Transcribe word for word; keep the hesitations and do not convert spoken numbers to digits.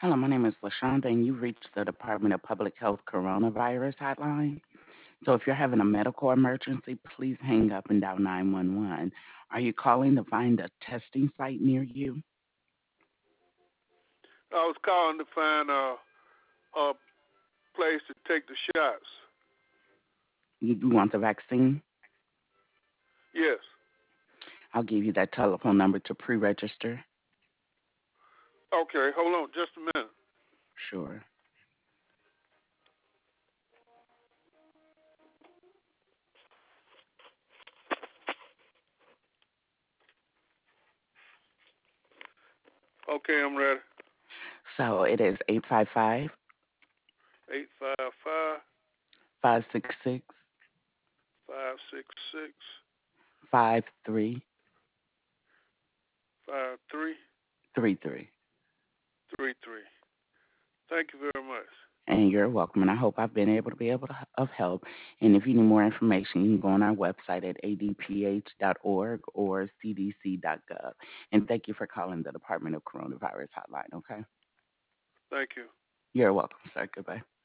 Hello, my name is LaShonda, and you've reached the Department of Public Health Coronavirus Hotline. So if you're having a medical emergency, please hang up and dial nine one one. Are you calling to find a testing site near you? I was calling to find a, a place to take the shots. You do want the vaccine? Yes. I'll give you that telephone number to pre-register. Okay, hold on just a minute. Sure. Okay, I'm ready. So it is eight five five, Eight five five five six six, five six six five three five three three three. three three. Thank you very much. And you're welcome. And I hope I've been able to be able to of help. And if you need more information, you can go on our website at a d p h dot org or c d c dot gov. And thank you for calling the Department of Coronavirus Hotline. Okay. Thank you. You're welcome, sir. Goodbye.